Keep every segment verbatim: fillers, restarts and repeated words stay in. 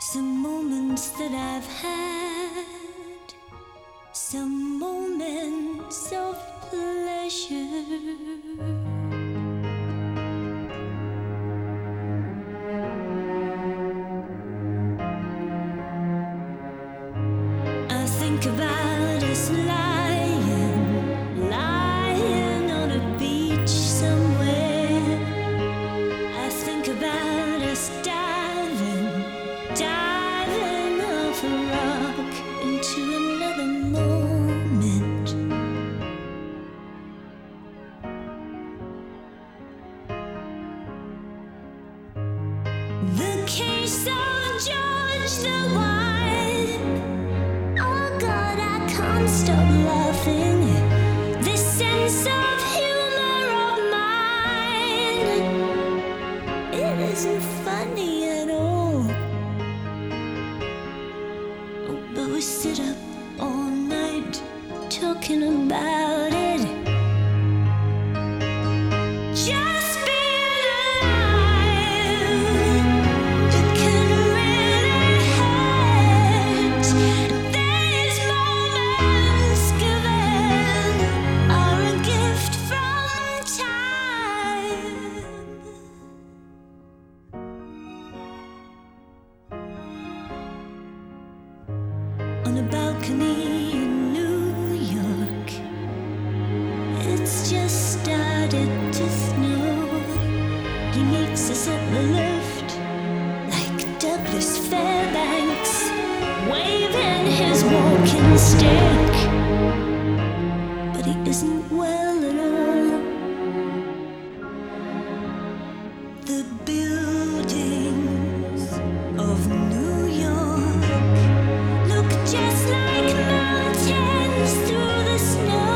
Some moments that I've had, some moments of pleasure. I think about us lying, lying on a beach somewhere. I think about us diving, diving off a rock into another moment. The case of George the Wine. Oh God, I can't stop laughing. This sense of humor of mine, it isn't funny at all. Oh, but we sit up all night talking about it. Just being alive, it can really hurt. These moments given are a gift from time. On a balcony in New York, it's just started to snow. He meets us at the lift, like Douglas Fairbanks, waving his walking stick. But he isn't well at all. The buildings of New York look just like mountains through the snow.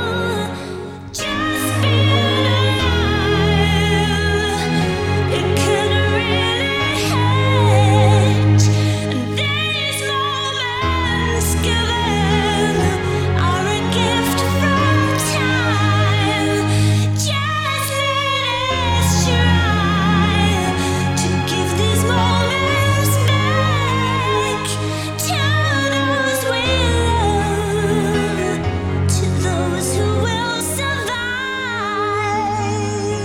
Just being alive, it can really hurt. And these moments given are a gift from time. Just let us try to give these moments back to those we love, to those who will survive.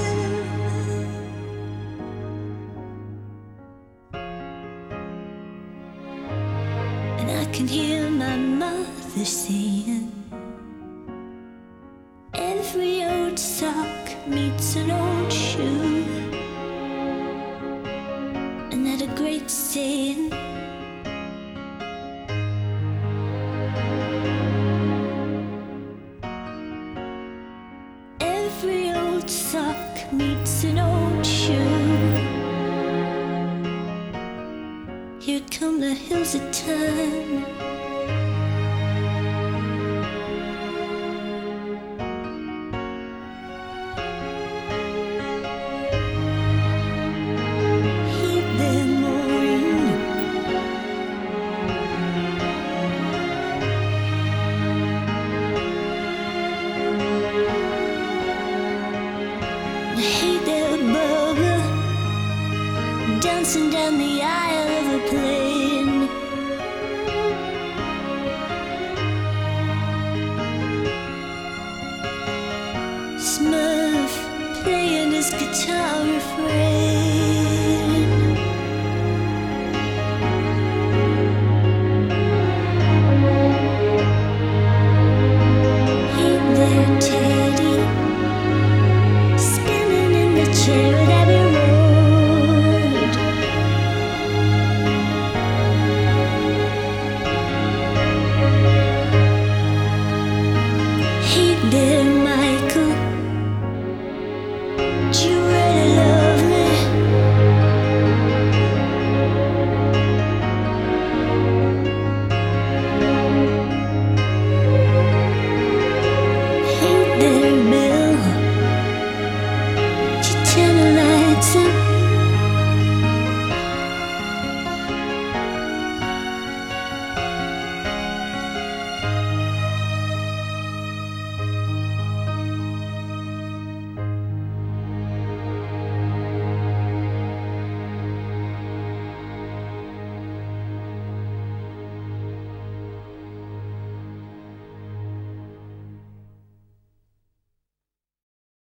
And I can hear my mother saying, every old sock meets an old shoe. And that a great saying, every old sock meets an old shoe. Here come the hills of time. Heed their mooring. Hey there, Bubba, dancing down the aisle of a plane. Smurf playing his guitar refrain. Hey there, Teddy, spinning in the chair at Abbey Road. Hey there,